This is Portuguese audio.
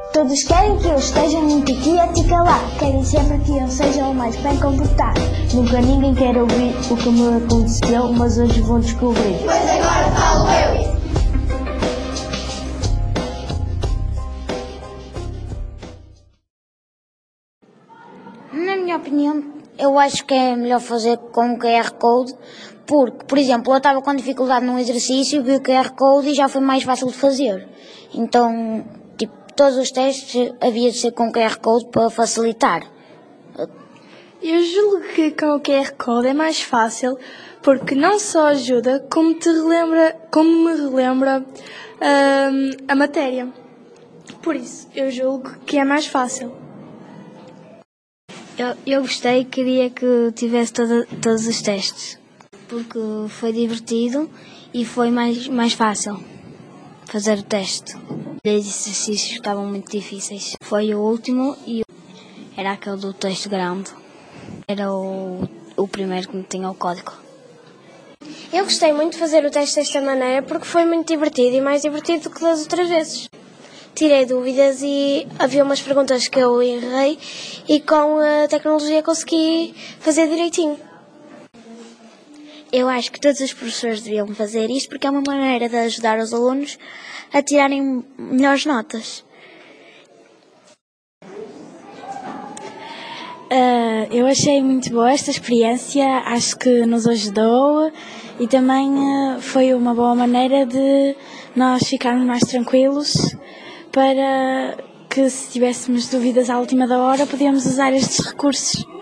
Todos querem que eu esteja muito quieto e calado. Querem sempre que eu seja o mais bem comportado. Nunca ninguém quer ouvir o que me aconteceu, mas hoje vão descobrir. Pois agora falo eu. Na minha opinião, eu acho que é melhor fazer com o QR Code, porque, por exemplo, eu estava com dificuldade num exercício, vi o QR Code e já foi mais fácil de fazer. Então, tipo, todos os testes havia de ser com QR Code para facilitar. Eu julgo que com o QR Code é mais fácil, porque não só ajuda, como me relembra a matéria. Por isso, eu julgo que é mais fácil. Eu gostei, queria que tivesse todos os testes, porque foi divertido e foi mais fácil fazer o teste. Os exercícios estavam muito difíceis. Foi o último e era aquele do texto grande. Era o primeiro que tinha o código. Eu gostei muito de fazer o teste desta maneira porque foi muito divertido e mais divertido do que das outras vezes. Tirei dúvidas e havia umas perguntas que eu errei e com a tecnologia consegui fazer direitinho. Eu acho que todos os professores deviam fazer isto porque é uma maneira de ajudar os alunos a tirarem melhores notas. Eu achei muito boa esta experiência, acho que nos ajudou e também foi uma boa maneira de nós ficarmos mais tranquilos para que se tivéssemos dúvidas à última da hora podíamos usar estes recursos.